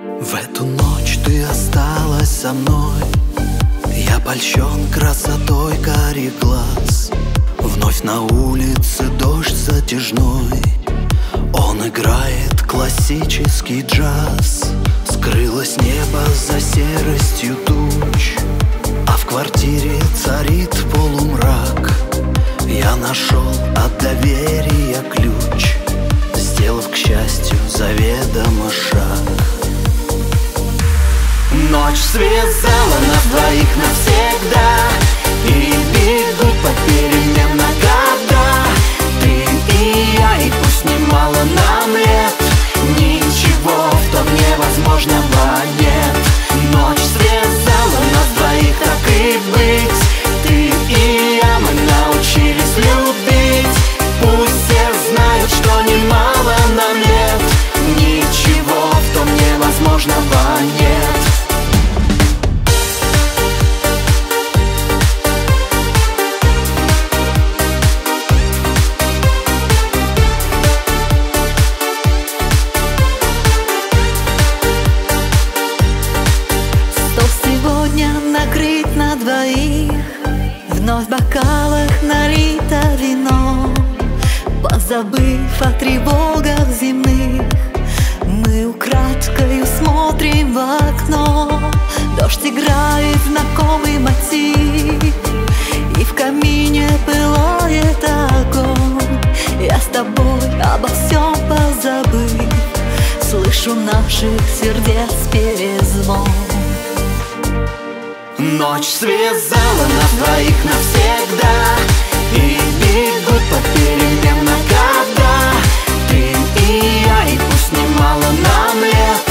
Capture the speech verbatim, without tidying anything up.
В эту ночь ты осталась со мной. Я польщен красотой карих глаз. Вновь на улице дождь затяжной. Он играет классический джаз. Скрылось небо за серостью туч, а в квартире царит полумрак. Я нашел от доверия ключ, сделав, к счастью, заведомо шаг. Ночь связала нас двоих навсегда, и бегут попеременно года. Ты и я, и пусть немало нам лет, ничего в том невозможного нет. Ночь связала нас двоих, так и быть. Ты и я, мы научились любить. Пусть все знают, что немало нам лет, ничего в том невозможного нет. Накрыть на двоих, вновь в бокалах налито вино. Позабыв о тревогах земных, мы украдкою смотрим в окно. Дождь играет знакомый мотив, и в камине пылает огонь. Я с тобой обо всем позабыв, слышу наших сердец перезвон. Ночь связала нас двоих навсегда, и бегут попеременно года. Ты и я, и пусть немало нам лет,